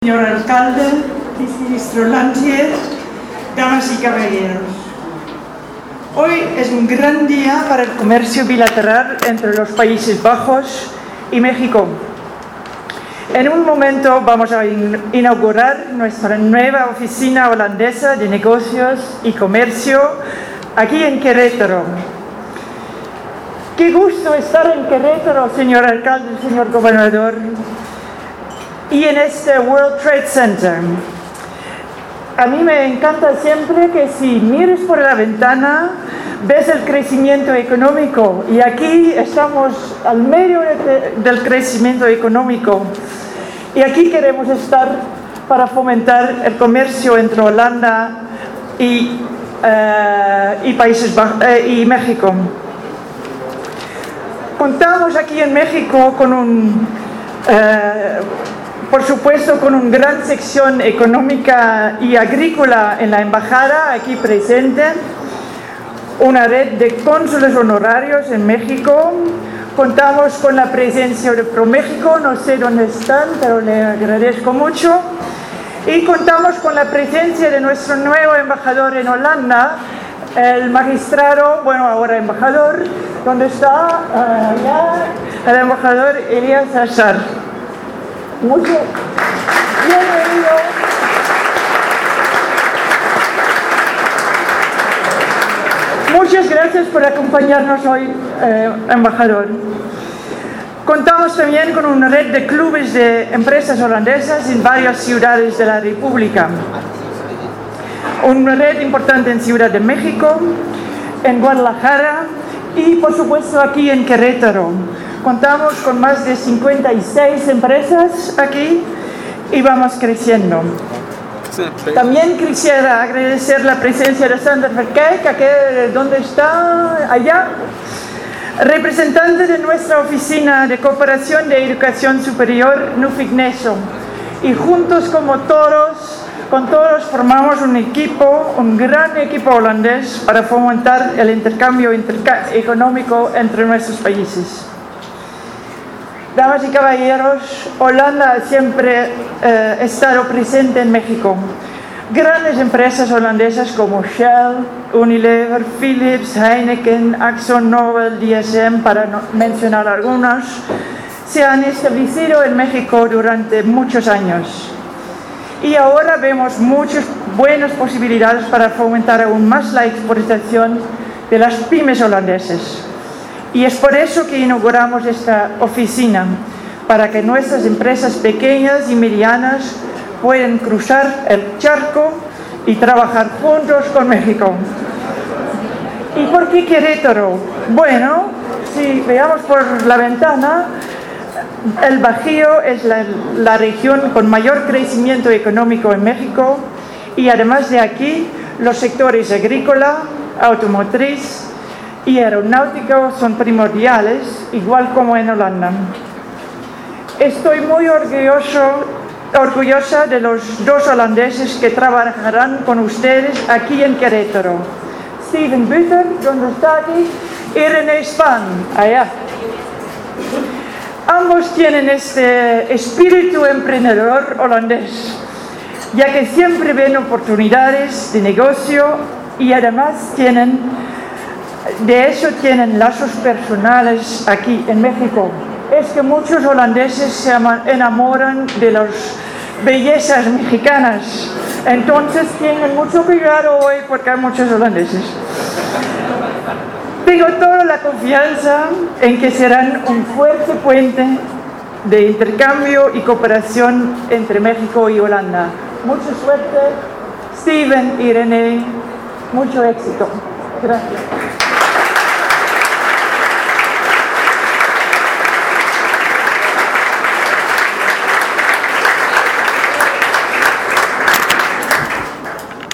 Señor alcalde, viceministro Lantier, damas y caballeros. Hoy es un gran día para el comercio bilateral entre los Países Bajos y México. En un momento vamos a inaugurar nuestra nueva oficina holandesa de negocios y comercio aquí en Querétaro. Qué gusto estar en Querétaro, señor alcalde, señor gobernador, y en este World Trade Center. A mí me encanta siempre que si mires por la ventana ves el crecimiento económico, y aquí estamos al medio del crecimiento económico, y aquí queremos estar para fomentar el comercio entre Holanda y Países Bajos y México. Contamos aquí en México con por supuesto, con una gran sección económica y agrícola en la embajada aquí presente, una red de cónsules honorarios en México. Contamos con la presencia de ProMéxico, no sé dónde están, pero le agradezco mucho. Y contamos con la presencia de nuestro nuevo embajador en Holanda, el magistrado, bueno, ahora embajador, ¿dónde está? Allá, el embajador Elías Azar. Mucho bienvenido. Muchas gracias por acompañarnos hoy, embajador. Contamos también con una red de clubes de empresas holandesas en varias ciudades de la República. Una red importante en Ciudad de México, en Guadalajara y, por supuesto, aquí en Querétaro. Contamos con más de 56 empresas aquí y vamos creciendo. También quisiera agradecer la presencia de Sandra Verkijk, ¿dónde está? Allá. Representante de nuestra oficina de cooperación de educación superior, Nufigneso. Y juntos con todos formamos un equipo, un gran equipo holandés para fomentar el intercambio económico entre nuestros países. Damas y caballeros, Holanda siempre ha estado presente en México. Grandes empresas holandesas como Shell, Unilever, Philips, Heineken, AkzoNobel, DSM, para mencionar algunas, se han establecido en México durante muchos años. Y ahora vemos muchas buenas posibilidades para fomentar aún más la exportación de las pymes holandesas. Y es por eso que inauguramos esta oficina, para que nuestras empresas pequeñas y medianas puedan cruzar el charco y trabajar juntos con México. ¿Y por qué Querétaro? Bueno, si veamos por la ventana, el Bajío es la región con mayor crecimiento económico en México, y además de aquí, los sectores agrícola, automotriz y aeronáutico son primordiales, igual como en Holanda. Estoy muy orgullosa de los dos holandeses que trabajarán con ustedes aquí en Querétaro. Steven Buter, ¿dónde está aquí? Y René Spaan, allá. Ambos tienen este espíritu emprendedor holandés, ya que siempre ven oportunidades de negocio y además tienen lazos personales aquí en México. Es que muchos holandeses se enamoran de las bellezas mexicanas, entonces tienen mucho cuidado hoy porque hay muchos holandeses. Tengo toda la confianza en que serán un fuerte puente de intercambio y cooperación entre México y Holanda. Mucha suerte, Steven y René, mucho éxito. Gracias.